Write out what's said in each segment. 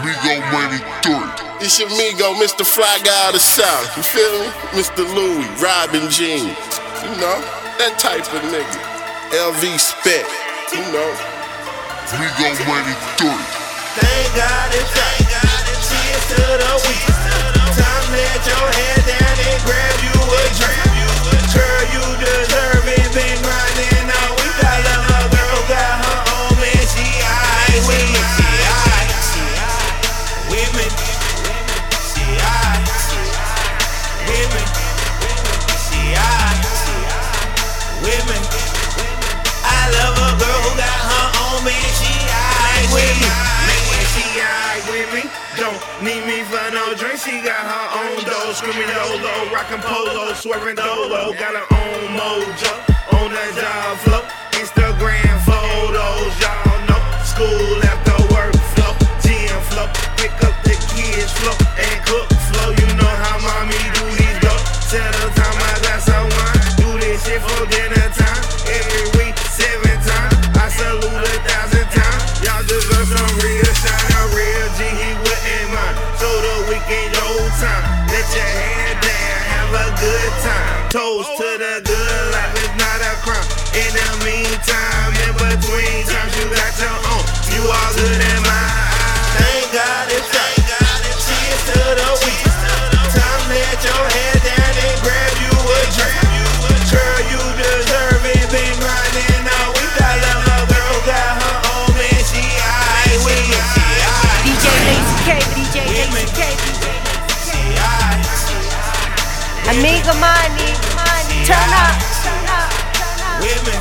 We gon' run it through. It's your amigo, Mr. Fly Guy of the South. You feel me? Mr. Louis, Robin Jean. You know, that type of nigga. LV Spec. You know. We gon' run it through. Thank God it's right. Cheers to the week. Time to let your head down and grab you a drink. Girl, you deserve it. Been grinding all week. I love a girl, got her own man. She aight with me. She aight with me. She aight with me. She aight with me. I love a girl who got her own man. She aight with me. She aight with me. Don't need me for no drink. She got her own dough. Screaming YOLO, rockin' polo, swerving dolo. Got her own mojo on the job flow. Instagram photos, y'all know. School after work flow, gym flow. Pick up the kids flow and cook flow. You know how mommy do these go. Settle time, I got some wine. Do this shit for dinner time. Every week, 7 times. I salute 1,000 times. Y'all deserve some real shine. A real G, he wouldn't mind. So the weekend, your time. Let your head down, have a good time. Toast to the good life, it's not a crime. In the meantime, in between times, you got your own. You all good in my eyes. Thank God it's right. Cheers to the week. Time to let your head down and grab you a drink. Girl, you deserve it. Been grinding all week. I love a girl who got her own man. She aight with me. She aight. DJ Lazy K, DJ Lazy K. She aight. Amiga Money, turn up. Women.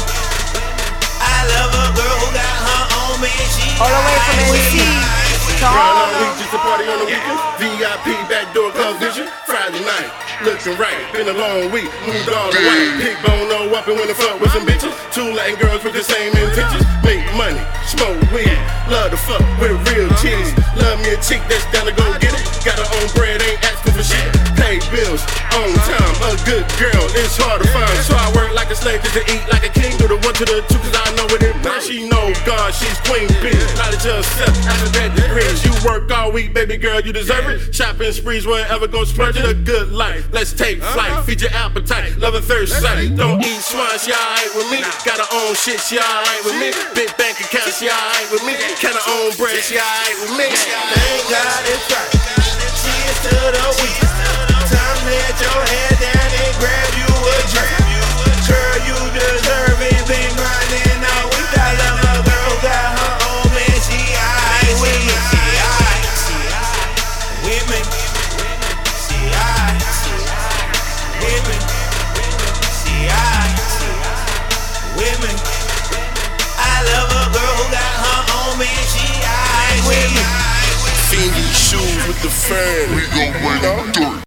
I love a girl who got her own man. She All the way from NC to Grind all Harlem. week just to party on the weekend. VIP backdoor club vision. Friday night, looking right. Been a long week, moved all the way. Big bone, no up and when the fuck with some bitches. 2 Latin girls with the same intentions. Make money, smoke weed. Love to fuck with real cheese. Love me a chick that's down to go get it. Got her own bread, ain't asking for shit. Pay bills on time. A good girl, it's hard to find. So I work like a slave just to eat like a king. Do the 1 to the 2 cause I know what it means. She know God, she's queen bee. Knowledge herself, after that degrees. You work all week, baby girl, you deserve it. Shopping sprees, wherever go splurge it. A good life, let's take flight. Feed your appetite, love and thirst sight. Don't eat swine, she alright with me. Got her own shit, she alright with me. Big bank account, she alright with me. Kinda own bread, she alright with me. Thank God it's right. Cheers to the week. Time to let your head down and grab you a drink. Girl, you deserve it. Been grinding all week. I love a girl who got her own man. She aight with me. She aight with me. She aight with me. She aight with me. I love a girl who got her own man. She aight with me. Fendi shoes with the fern. We gon' run it through.